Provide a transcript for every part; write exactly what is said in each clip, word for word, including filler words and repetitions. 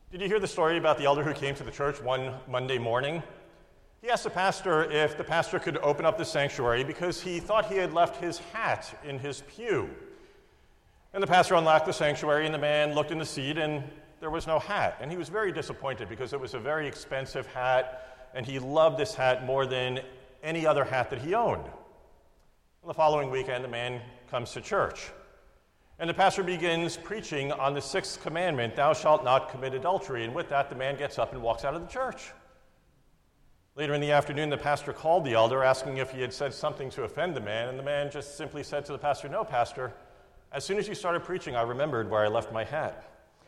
Did you hear the story about the elder who came to the church one Monday morning? He asked the pastor if the pastor could open up the sanctuary because he thought he had left his hat in his pew. And the pastor unlocked the sanctuary, and the man looked in the seat, and there was no hat. And he was very disappointed because it was a very expensive hat, and he loved this hat more than any other hat that he owned. On the following weekend, the man comes to church. And the pastor begins preaching on the sixth commandment, thou shalt not commit adultery. And with that, the man gets up and walks out of the church. Later in the afternoon, the pastor called the elder, asking if he had said something to offend the man. And the man just simply said to the pastor, no, pastor, as soon as you started preaching, I remembered where I left my hat.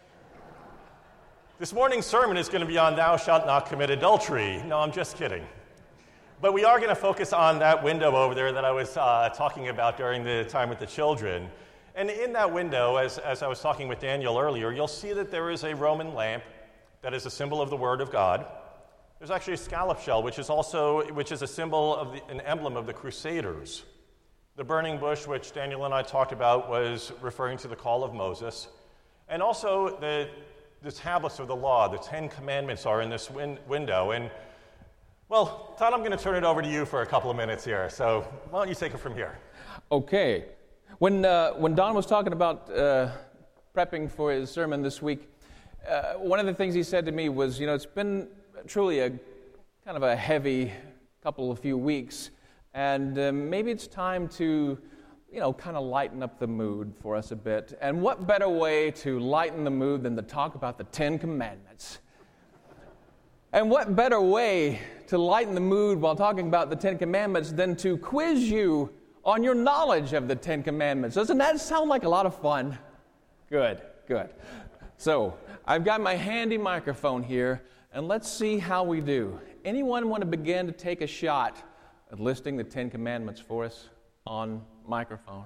This morning's sermon is going to be on thou shalt not commit adultery. No, I'm just kidding. But we are going to focus on that window over there that I was uh, talking about during the time with the children. And in that window, as, as I was talking with Daniel earlier, you'll see that there is a Roman lamp that is a symbol of the Word of God. There's actually a scallop shell, which is also which is a symbol of the, an emblem of the Crusaders. The burning bush, which Daniel and I talked about, was referring to the call of Moses. And also the, the tablets of the law, the Ten Commandments, are in this win- window. And, well, Todd, I'm going to turn it over to you for a couple of minutes here. So why don't you take it from here? Okay. When uh, when Don was talking about uh, prepping for his sermon this week, uh, one of the things he said to me was, you know, it's been truly a kind of a heavy couple of few weeks, and uh, maybe it's time to, you know, kind of lighten up the mood for us a bit. And what better way to lighten the mood than to talk about the Ten Commandments? And what better way to lighten the mood while talking about the Ten Commandments than to quiz you on your knowledge of the Ten Commandments. Doesn't that sound like a lot of fun? Good, good. So, I've got my handy microphone here, and let's see how we do. Anyone want to begin to take a shot at listing the Ten Commandments for us on microphone?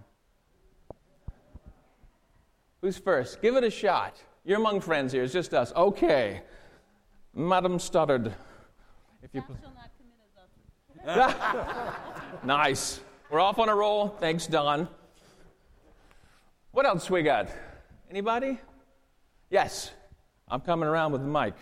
Who's first? Give it a shot. You're among friends here. It's just us. Okay. Madam Stoddard. If you Thou shalt not commit adultery. Nice. We're off on a roll. Thanks, Don. What else we got? Anybody? Yes. I'm coming around with the mic.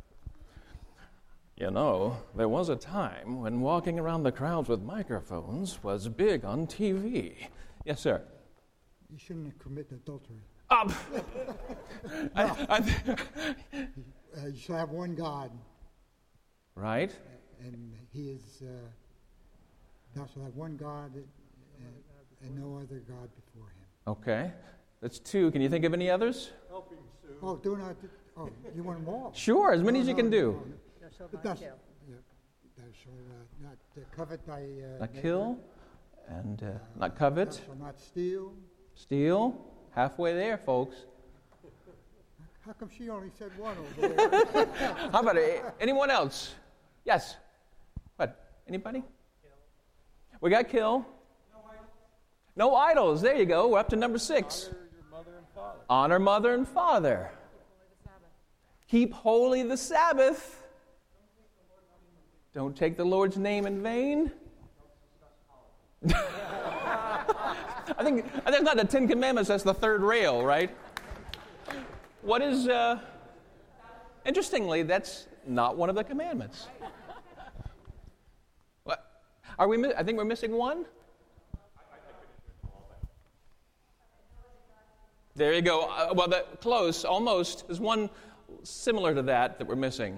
You know, there was a time when walking around the crowds with microphones was big on T V. Yes, sir. You shouldn't commit adultery. Um, I, I, uh, you shall have one God. Right. And he is... Uh, Thou shalt have one God and, and no other God before him. Okay. That's two. Can you think of any others? Helping Sue. Oh, do not. Oh, you want them all? Sure, as many no, as you no, can do. No, no. Thou shalt not kill. Yeah, thou shalt uh, not uh, covet thy uh, Not neighbor. kill and uh, Uh, not covet. Thou shalt not steal. Steal. Halfway there, folks. How come she only said one over there? How about uh, anyone else? Yes. What? Anybody? We got kill. No idols. No idols. There you go. We're up to number six. Honor your mother and father. Honor mother and father. Keep holy the Sabbath. Don't take the Lord's name in vain. I think that's not the Ten Commandments. That's the third rail, right? What is? Uh, interestingly, that's not one of the commandments. Are we? I think we're missing one. There you go. Uh, well, that close, almost. There's one similar to that that we're missing.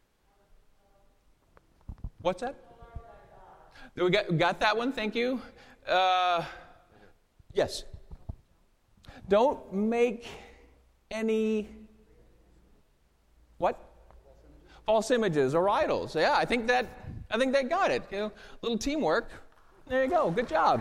What's that? We got, got that one. Thank you. Uh, yes. Don't make any what? False images or idols. Yeah, I think that. I think they got it. You know, little teamwork. There you go. Good job.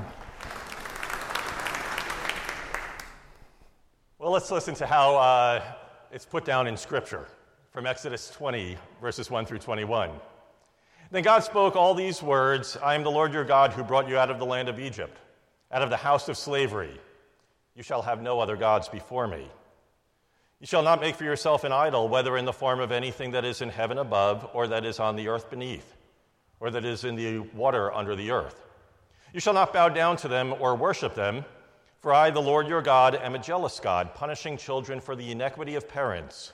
Well, let's listen to how uh, it's put down in Scripture from Exodus twenty, verses one through twenty-one. Then God spoke all these words, I am the Lord your God who brought you out of the land of Egypt, out of the house of slavery. You shall have no other gods before me. You shall not make for yourself an idol, whether in the form of anything that is in heaven above, or that is on the earth beneath, or that is in the water under the earth. You shall not bow down to them or worship them, for I, the Lord your God, am a jealous God, punishing children for the iniquity of parents,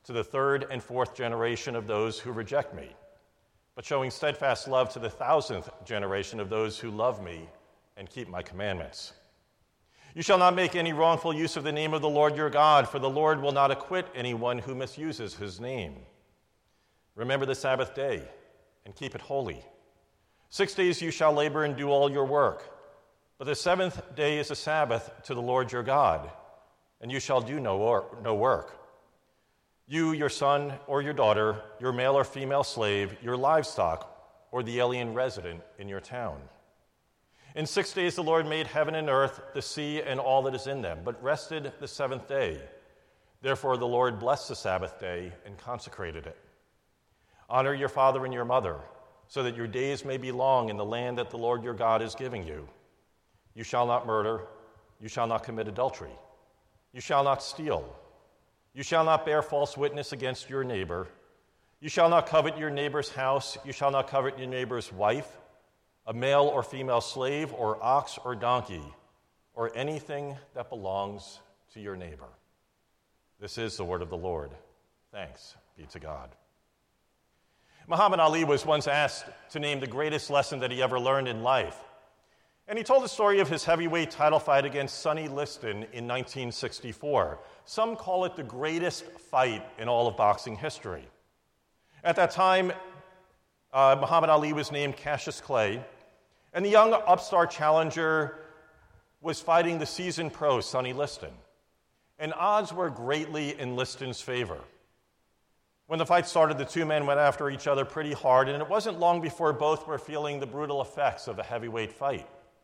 to the third and fourth generation of those who reject me, but showing steadfast love to the thousandth generation of those who love me and keep my commandments. You shall not make any wrongful use of the name of the Lord your God, for the Lord will not acquit anyone who misuses his name. Remember the Sabbath day and keep it holy. Six days you shall labor and do all your work, but the seventh day is a Sabbath to the Lord your God, and you shall do no work. You, your son or your daughter, your male or female slave, your livestock, or the alien resident in your town. In six days the Lord made heaven and earth, the sea, and all that is in them, but rested the seventh day. Therefore the Lord blessed the Sabbath day and consecrated it. Honor your father and your mother, so that your days may be long in the land that the Lord your God is giving you. You shall not murder. You shall not commit adultery. You shall not steal. You shall not bear false witness against your neighbor. You shall not covet your neighbor's house. You shall not covet your neighbor's wife, a male or female slave, or ox or donkey, or anything that belongs to your neighbor. This is the word of the Lord. Thanks be to God. Muhammad Ali was once asked to name the greatest lesson that he ever learned in life. And he told the story of his heavyweight title fight against Sonny Liston in nineteen sixty-four. Some call it the greatest fight in all of boxing history. At that time, uh, Muhammad Ali was named Cassius Clay, and the young upstart challenger was fighting the seasoned pro, Sonny Liston. And odds were greatly in Liston's favor. When the fight started, the two men went after each other pretty hard, and it wasn't long before both were feeling the brutal effects of a heavyweight fight.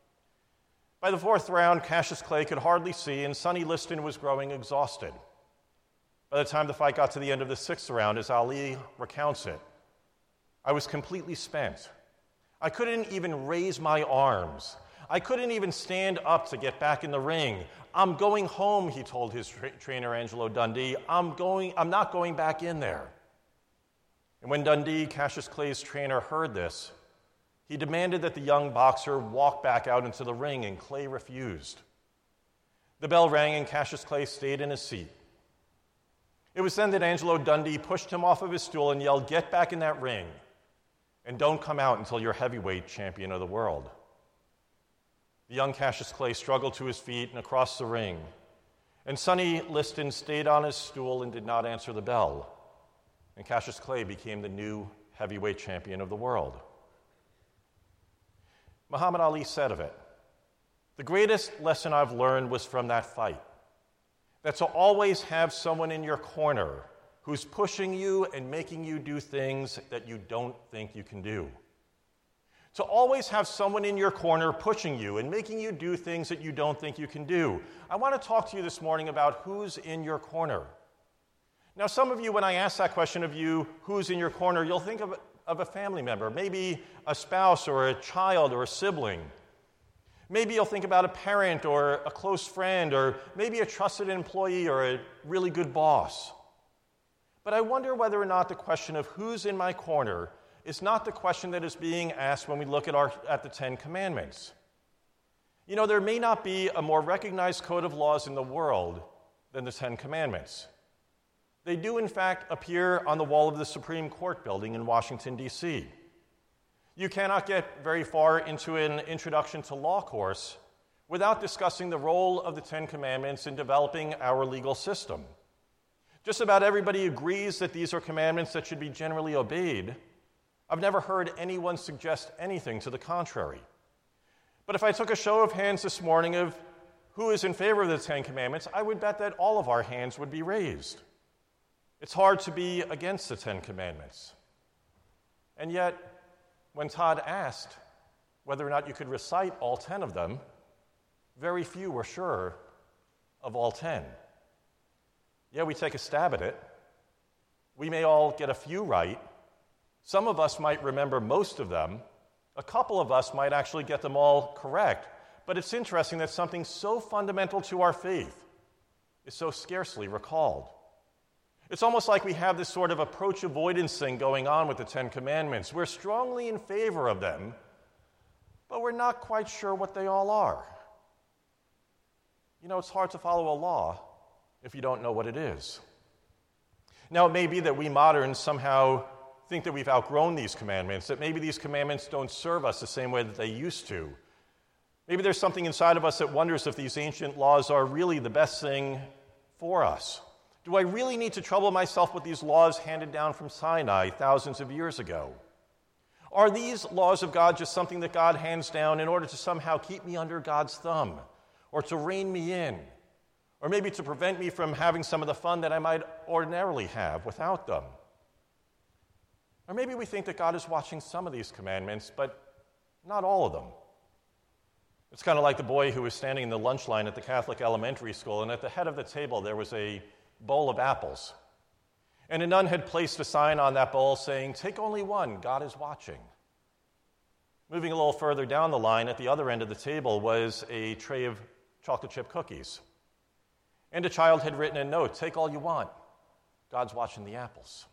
By the fourth round, Cassius Clay could hardly see, and Sonny Liston was growing exhausted. By the time the fight got to the end of the sixth round, as Ali recounts it, I was completely spent. I couldn't even raise my arms. I couldn't even stand up to get back in the ring. I'm going home, he told his tra- trainer, Angelo Dundee. I'm going, I'm not going back in there. And when Dundee, Cassius Clay's trainer, heard this, he demanded that the young boxer walk back out into the ring, and Clay refused. The bell rang, and Cassius Clay stayed in his seat. It was then that Angelo Dundee pushed him off of his stool and yelled, "Get back in that ring, and don't come out until you're heavyweight champion of the world." The young Cassius Clay struggled to his feet and across the ring, and Sonny Liston stayed on his stool and did not answer the bell, and Cassius Clay became the new heavyweight champion of the world. Muhammad Ali said of it, "The greatest lesson I've learned was from that fight, that to always have someone in your corner who's pushing you and making you do things that you don't think you can do. To always have someone in your corner pushing you and making you do things that you don't think you can do." I want to talk to you this morning about who's in your corner. Now, some of you, when I ask that question of you, who's in your corner, you'll think of, of a family member, maybe a spouse or a child or a sibling. Maybe you'll think about a parent or a close friend or maybe a trusted employee or a really good boss. But I wonder whether or not the question of who's in my corner is not the question that is being asked when we look at, our, at the Ten Commandments. You know, there may not be a more recognized code of laws in the world than the Ten Commandments. They do, in fact, appear on the wall of the Supreme Court building in Washington, D C You cannot get very far into an introduction to law course without discussing the role of the Ten Commandments in developing our legal system. Just about everybody agrees that these are commandments that should be generally obeyed. I've never heard anyone suggest anything to the contrary. But if I took a show of hands this morning of who is in favor of the Ten Commandments, I would bet that all of our hands would be raised. It's hard to be against the Ten Commandments. And yet, when Todd asked whether or not you could recite all ten of them, very few were sure of all ten. Yeah, we take a stab at it. We may all get a few right. Some of us might remember most of them. A couple of us might actually get them all correct. But it's interesting that something so fundamental to our faith is so scarcely recalled. It's almost like we have this sort of approach avoidance thing going on with the Ten Commandments. We're strongly in favor of them, but we're not quite sure what they all are. You know, it's hard to follow a law if you don't know what it is. Now, it may be that we moderns somehow think that we've outgrown these commandments, that maybe these commandments don't serve us the same way that they used to. Maybe there's something inside of us that wonders if these ancient laws are really the best thing for us. Do I really need to trouble myself with these laws handed down from Sinai thousands of years ago? Are these laws of God just something that God hands down in order to somehow keep me under God's thumb, or to rein me in, or maybe to prevent me from having some of the fun that I might ordinarily have without them? Or maybe we think that God is watching some of these commandments, but not all of them. It's kind of like the boy who was standing in the lunch line at the Catholic elementary school, and at the head of the table there was a bowl of apples. And a nun had placed a sign on that bowl saying, "Take only one, God is watching." Moving a little further down the line, at the other end of the table was a tray of chocolate chip cookies. And a child had written a note, "Take all you want, God's watching the apples."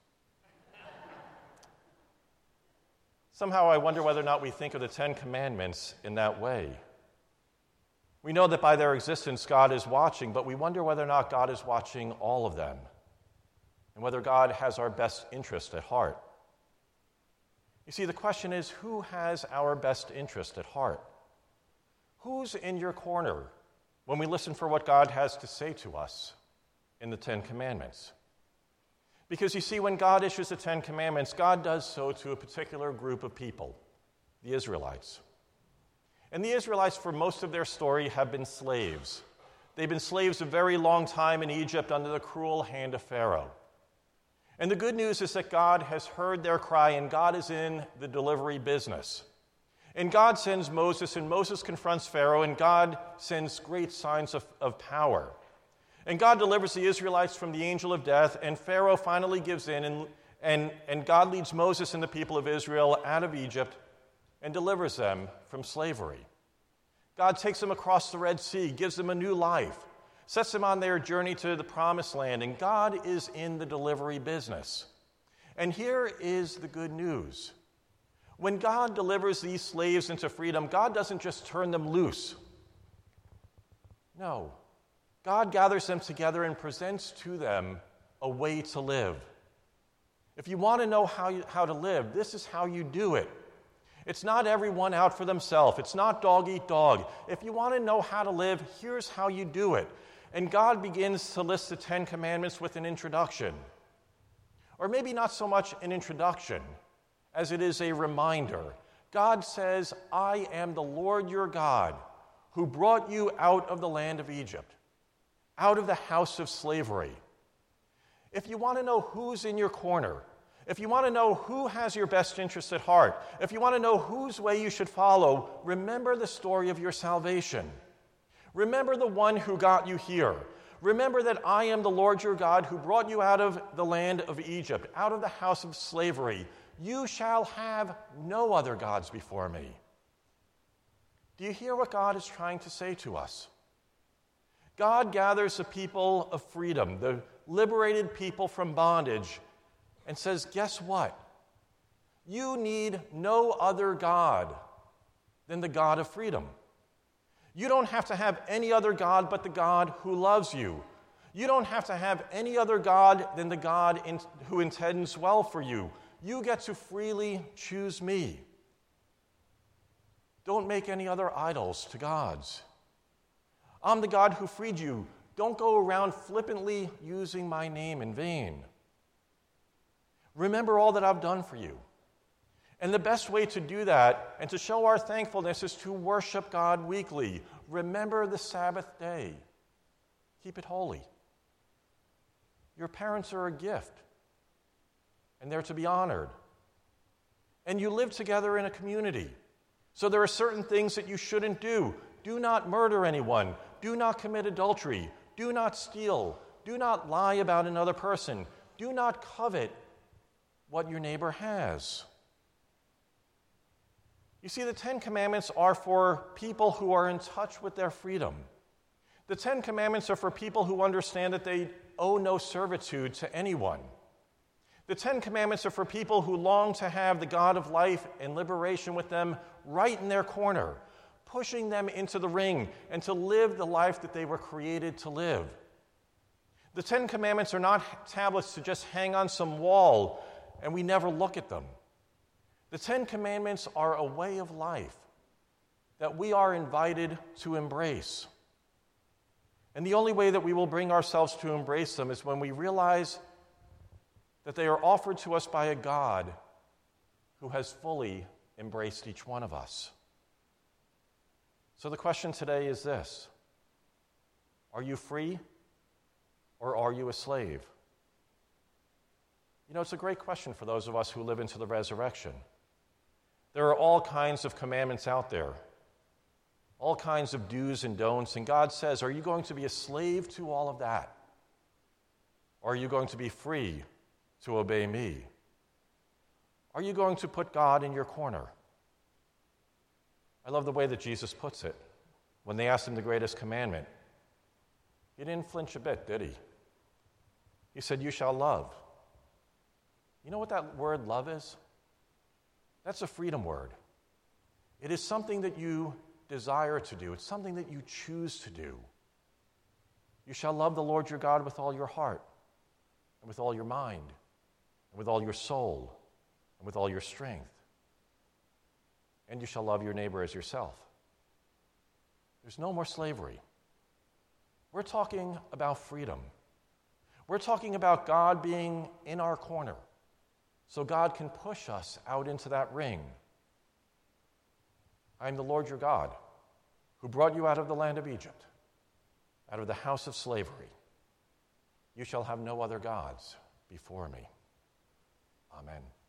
Somehow I wonder whether or not we think of the Ten Commandments in that way. We know that by their existence God is watching, but we wonder whether or not God is watching all of them, and whether God has our best interest at heart. You see, the question is, who has our best interest at heart? Who's in your corner when we listen for what God has to say to us in the Ten Commandments? Because you see, when God issues the Ten Commandments, God does so to a particular group of people, the Israelites. And the Israelites, for most of their story, have been slaves. They've been slaves a very long time in Egypt under the cruel hand of Pharaoh. And the good news is that God has heard their cry, and God is in the delivery business. And God sends Moses, and Moses confronts Pharaoh, and God sends great signs of, of power. And God delivers the Israelites from the angel of death, and Pharaoh finally gives in, and, and, and God leads Moses and the people of Israel out of Egypt and delivers them from slavery. God takes them across the Red Sea, gives them a new life, sets them on their journey to the Promised Land, and God is in the delivery business. And here is the good news. When God delivers these slaves into freedom, God doesn't just turn them loose. No. God gathers them together and presents to them a way to live. If you want to know how, you, how to live, this is how you do it. It's not everyone out for themselves. It's not dog eat dog. If you want to know how to live, here's how you do it. And God begins to list the Ten Commandments with an introduction. Or maybe not so much an introduction as it is a reminder. God says, "I am the Lord your God who brought you out of the land of Egypt, out of the house of slavery." If you want to know who's in your corner, if you want to know who has your best interest at heart, if you want to know whose way you should follow, remember the story of your salvation. Remember the one who got you here. Remember that I am the Lord your God who brought you out of the land of Egypt, out of the house of slavery. You shall have no other gods before me. Do you hear what God is trying to say to us? God gathers the people of freedom, the liberated people from bondage, and says, guess what? You need no other God than the God of freedom. You don't have to have any other God but the God who loves you. You don't have to have any other God than the God in, who intends well for you. You get to freely choose me. Don't make any other idols to gods. I'm the God who freed you. Don't go around flippantly using my name in vain. Remember all that I've done for you. And the best way to do that and to show our thankfulness is to worship God weekly. Remember the Sabbath day. Keep it holy. Your parents are a gift, and they're to be honored. And you live together in a community. So there are certain things that you shouldn't do. Do not murder anyone. Do not commit adultery. Do not steal. Do not lie about another person. Do not covet what your neighbor has. You see, the Ten Commandments are for people who are in touch with their freedom. The Ten Commandments are for people who understand that they owe no servitude to anyone. The Ten Commandments are for people who long to have the God of life and liberation with them right in their corner, pushing them into the ring and to live the life that they were created to live. The Ten Commandments are not tablets to just hang on some wall and we never look at them. The Ten Commandments are a way of life that we are invited to embrace. And the only way that we will bring ourselves to embrace them is when we realize that they are offered to us by a God who has fully embraced each one of us. So the question today is this: are you free or are you a slave? You know, it's a great question for those of us who live into the resurrection. There are all kinds of commandments out there, all kinds of do's and don'ts, and God says, are you going to be a slave to all of that? Or are you going to be free to obey me? Are you going to put God in your corner? I love the way that Jesus puts it. When they asked him the greatest commandment, he didn't flinch a bit, did he? He said, you shall love. You know what that word love is? That's a freedom word. It is something that you desire to do. It's something that you choose to do. You shall love the Lord your God with all your heart, and with all your mind, and with all your soul, and with all your strength. And you shall love your neighbor as yourself. There's no more slavery. We're talking about freedom. We're talking about God being in our corner, so God can push us out into that ring. I am the Lord your God, who brought you out of the land of Egypt, out of the house of slavery. You shall have no other gods before me. Amen.